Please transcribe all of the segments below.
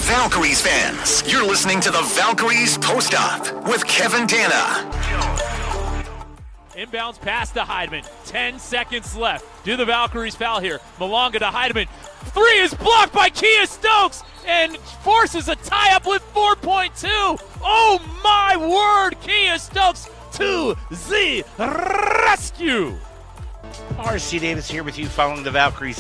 Valkyries fans, you're listening to the Valkyries Post Up with Kevin Dana. Inbounds pass to Heidemann. 10 seconds left. Do the Valkyries foul here? Malonga to Heidemann. Three is blocked by Kia Stokes and forces a tie-up with 4.2. Oh, my word. Kia Stokes to the rescue. R.C. Davis here with you following the Valkyries'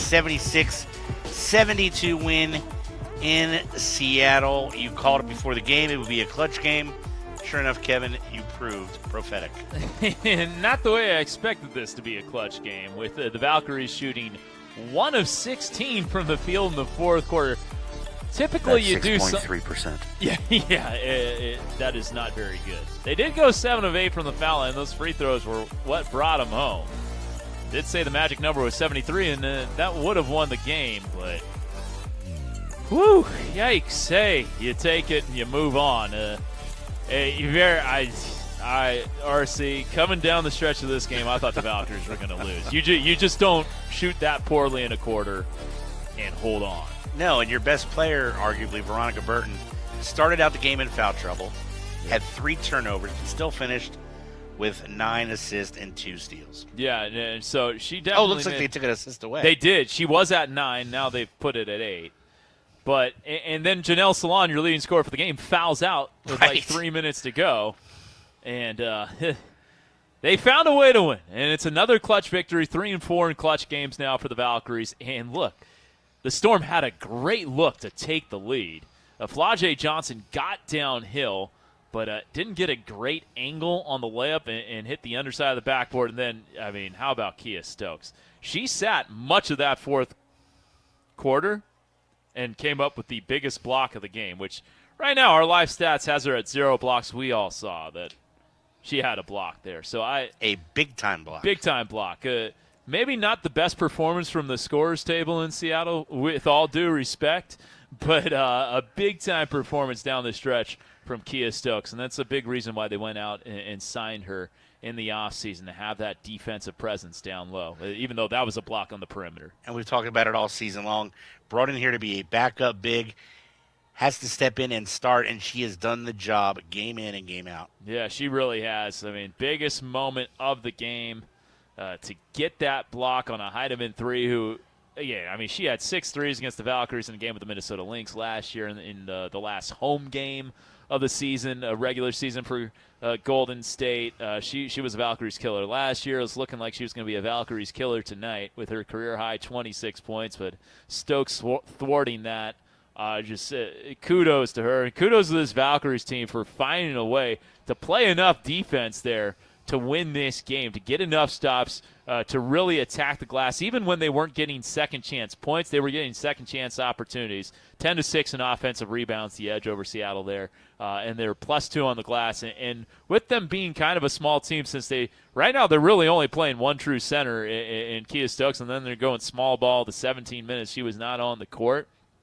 76-72 win in Seattle. You called it before the game. It would be a clutch game. Sure enough, Kevin, you proved prophetic. Not the way I expected this to be a clutch game, with the Valkyries shooting 1 of 16 from the field in the fourth quarter. Typically, you do 6.3%. Yeah, that is not very good. They did go 7 of 8 from the foul line. Those free throws were what brought them home. Did say the magic number was 73, and that would have won the game, but whew, yikes. Hey, you take it and you move on. RC, coming down the stretch of this game, I thought the Valkyries were going to lose. You just don't shoot that poorly in a quarter and hold on. No, and your best player, arguably, Veronica Burton, started out the game in foul trouble, had 3 turnovers, and still finished with 9 assists and 2 steals. Yeah, and so she definitely... Oh, looks like they took an assist away. They did. She was at 9. Now they've put it at 8. But and then Janelle Salon, your leading scorer for the game, fouls out with like 3 minutes to go. And they found a way to win. And it's another clutch victory, 3-4 in clutch games now for the Valkyries. And look, the Storm had a great look to take the lead. Flau'jae Johnson got downhill, but didn't get a great angle on the layup and hit the underside of the backboard. And then, I mean, how about Kia Stokes? She sat much of that fourth quarter and came up with the biggest block of the game, which right now our live stats has her at 0 blocks. We all saw that she had a block there. So a big-time block. Big-time block. Maybe not the best performance from the scorers table in Seattle, with all due respect, but a big-time performance down the stretch from Kia Stokes, and that's a big reason why they went out and signed her in the offseason, to have that defensive presence down low, even though that was a block on the perimeter. And we've talked about it all season long. Brought in here to be a backup big, has to step in and start, and she has done the job game in and game out. Yeah, she really has. I mean, biggest moment of the game to get that block on a Heidemann 3 who, yeah, I mean, she had 6 threes against the Valkyries in the game with the Minnesota Lynx last year in the last home game of the season, a regular season for Golden State. She was a Valkyries killer last year. It was looking like she was going to be a Valkyries killer tonight with her career-high 26 points, but Stokes thwarting that. Kudos to her. And kudos to this Valkyries team for finding a way to play enough defense there to win this game, to get enough stops, to really attack the glass. Even when they weren't getting second-chance points, they were getting second-chance opportunities. 10-6 in offensive rebounds, the edge over Seattle there. And they're +2 on the glass. And with them being kind of a small team, since right now they're really only playing one true center in Kia Stokes, and then they're going small ball the 17 minutes she was not on the court.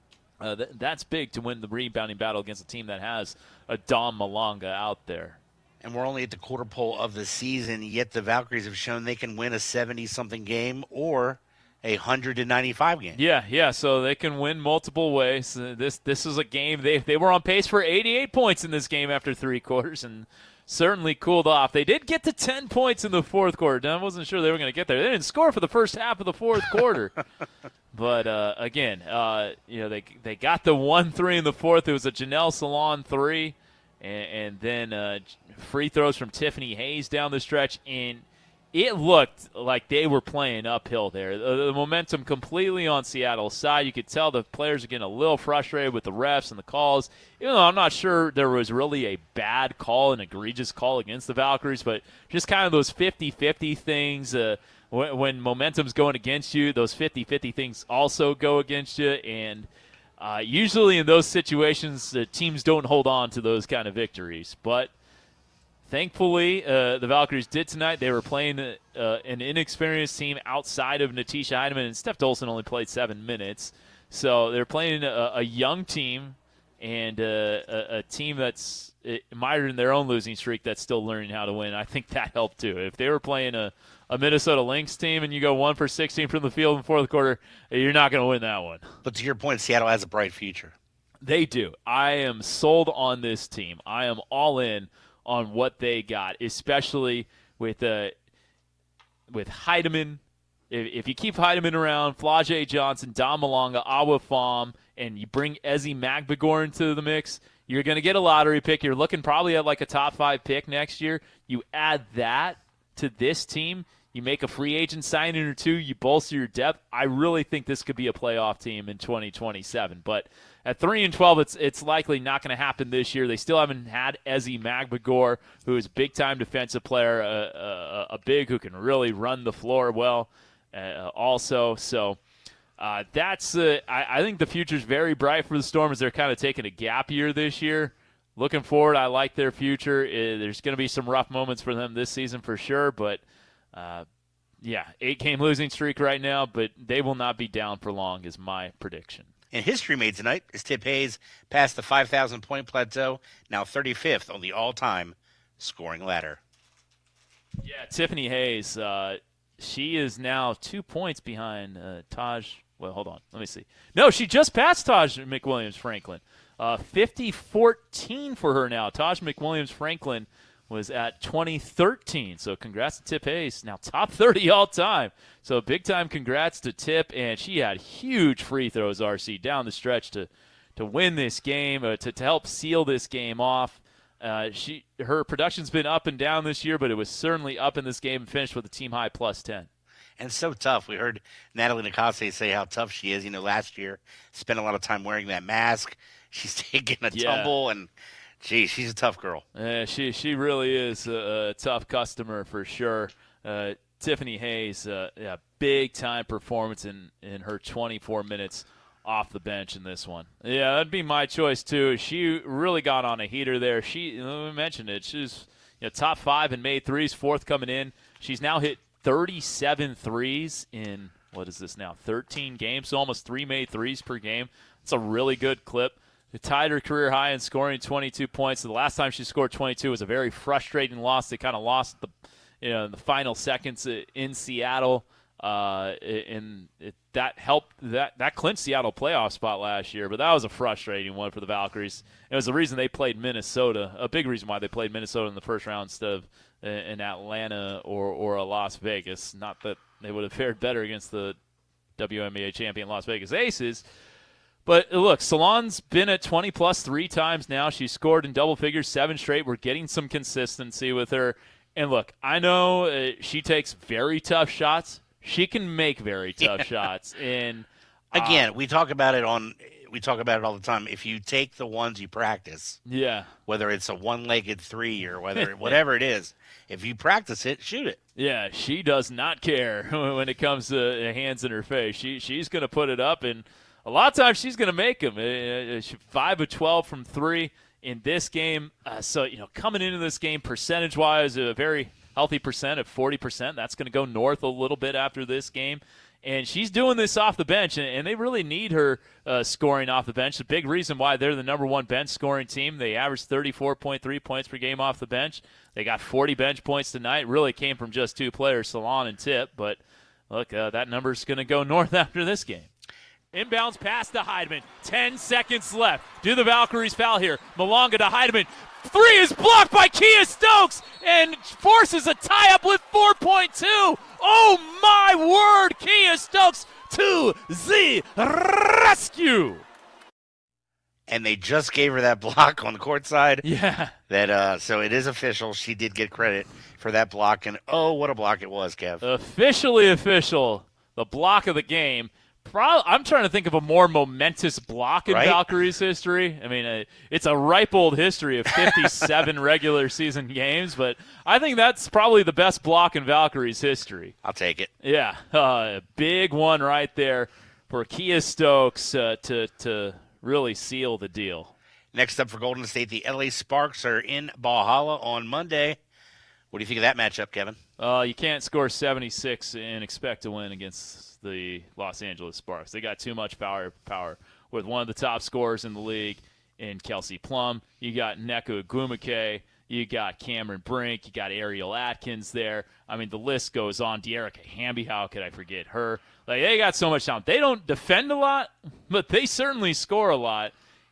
That's big to win the rebounding battle against a team that has a Dom Malonga out there. And we're only at the quarter pole of the season, yet the Valkyries have shown they can win a 70-something game or a 100-95 game. Yeah, so they can win multiple ways. This is a game. They were on pace for 88 points in this game after 3 quarters and certainly cooled off. They did get to 10 points in the fourth quarter. I wasn't sure they were going to get there. They didn't score for the first half of the fourth quarter. But, again, they got the 1-3 in the fourth. It was a Janelle Salon 3. And then free throws from Tiffany Hayes down the stretch, and it looked like they were playing uphill there. The momentum completely on Seattle's side. You could tell the players are getting a little frustrated with the refs and the calls, even though I'm not sure there was really a bad call, an egregious call against the Valkyries, but just kind of those 50-50 things. When momentum's going against you, those 50-50 things also go against you, and usually in those situations, teams don't hold on to those kind of victories. But thankfully, the Valkyries did tonight. They were playing an inexperienced team outside of Natisha Heidemann, and Steph Dolson only played 7 minutes. So they're playing a young team and a team that's mired in their own losing streak that's still learning how to win. I think that helped too. If they were playing a Minnesota Lynx team and you go 1 for 16 from the field in the fourth quarter, you're not going to win that one. But to your point, Seattle has a bright future. They do. I am sold on this team. I am all in on what they got, especially with Heidemann. If you keep Heidemann around, Flau'jae Johnson, Dom Malonga, Awa Pham, and you bring Ezi Magbegor into the mix, you're going to get a lottery pick. You're looking probably at like a top 5 pick next year. You add that to this team, you make a free agent signing or two, you bolster your depth. I really think this could be a playoff team in 2027. But at 3-12, it's likely not going to happen this year. They still haven't had Ezi Magbegor, who is a big-time defensive player, a big who can really run the floor well also. So I think the future's very bright for the Storm as they're kind of taking a gap year this year. Looking forward, I like their future. There's going to be some rough moments for them this season for sure, but 8-game losing streak right now, but they will not be down for long is my prediction. And history made tonight as Tip Hayes passed the 5,000-point plateau, now 35th on the all-time scoring ladder. Yeah, Tiffany Hayes, she is now 2 points behind Taj. Well, hold on. Let me see. No, she just passed Taj McWilliams-Franklin. 50-14 for her now. Taj McWilliams-Franklin was at 2013. So congrats to Tip Hayes, now top 30 all time. So big time congrats to Tip, and she had huge free throws, RC, down the stretch to win this game, to help seal this game off. Her production's been up and down this year, but it was certainly up in this game and finished with a team high plus 10. And so tough. We heard Natalie Nakase say how tough she is. Last year, spent a lot of time wearing that mask. She's taking a tumble, and gee, she's a tough girl. She really is a tough customer for sure. Tiffany Hayes, big-time performance in her 24 minutes off the bench in this one. Yeah, that'd be my choice, too. She really got on a heater there. We mentioned it. She's top 5 in made threes, 4th coming in. She's now hit 37 threes in, 13 games, so almost 3 made threes per game. It's a really good clip. They tied her career high in scoring, 22 points. So the last time she scored 22 was a very frustrating loss. They kind of lost in the final seconds in Seattle. That helped that clinched Seattle playoff spot last year, but that was a frustrating one for the Valkyries. It was the reason they played Minnesota, a big reason why they played Minnesota in the first round instead of in Atlanta or a Las Vegas. Not that they would have fared better against the WNBA champion Las Vegas Aces. But look, Salon's been at 20-plus 3 times now. She's scored in double figures 7 straight. We're getting some consistency with her. And look, I know she takes very tough shots. She can make very tough shots. And again, we talk about it all the time. If you take the ones you practice, whether it's a one-legged 3 or whatever it is, if you practice it, shoot it. Yeah, she does not care when it comes to hands in her face. She's going to put it up, and a lot of times she's going to make them. 5 of 12 from 3 in this game. So coming into this game, percentage-wise, a very healthy percent of 40%. That's going to go north a little bit after this game. And she's doing this off the bench, and they really need her scoring off the bench. The big reason why they're the number 1 bench scoring team. They average 34.3 points per game off the bench. They got 40 bench points tonight. Really came from just 2 players, Salon and Tip. But, look, that number's going to go north after this game. Inbounds pass to Heidemann. 10 seconds left. Do the Valkyries foul here? Malonga to Heidemann. 3 is blocked by Kia Stokes and forces a tie-up with 4.2. Oh, my word. Kia Stokes to the rescue. And they just gave her that block on the court side. Yeah. So it is official. She did get credit for that block. And, oh, what a block it was, Kev. Officially official. The block of the game. I'm trying to think of a more momentous block in Valkyries history. I mean, it's a ripe old history of 57 regular season games, but I think that's probably the best block in Valkyries history. I'll take it. Yeah, a big one right there for Kia Stokes to really seal the deal. Next up for Golden State, the LA Sparks are in Valhalla on Monday. What do you think of that matchup, Kevin? You can't score 76 and expect to win against the Los Angeles Sparks. They got too much power with one of the top scorers in the league in Kelsey Plum. You got Nneka Ogwumike. You got Cameron Brink. You got Ariel Atkins there. I mean, the list goes on. De'Erica Hamby, how could I forget her? Like, they got so much talent. They don't defend a lot, but they certainly score a lot.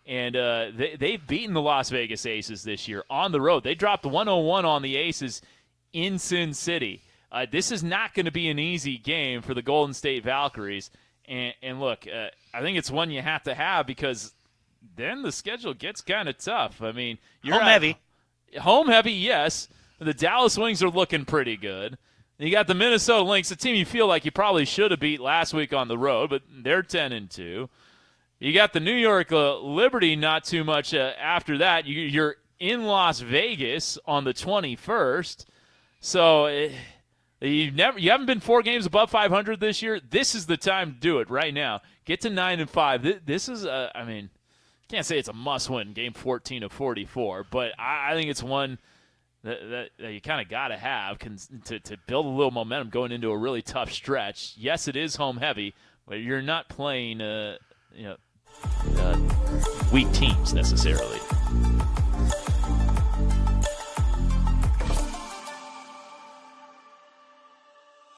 And they've beaten the Las Vegas Aces this year on the road. They dropped 101 on the Aces in Sin City. This is not going to be an easy game for the Golden State Valkyries. And look, I think it's one you have to have because then the schedule gets kind of tough. I mean, you're heavy. Home heavy, yes. The Dallas Wings are looking pretty good. You got the Minnesota Lynx, a team you feel like you probably should have beat last week on the road, but they're 10-2. You got the New York Liberty not too much after that. You're in Las Vegas on the 21st. So you haven't been 4 games above 500 this year. This is the time to do it right now. Get to 9-5. This is, can't say it's a must-win, game 14 of 44, but I think it's one that you kind of got to have to build a little momentum going into a really tough stretch. Yes, it is home heavy, but you're not playing weak teams necessarily.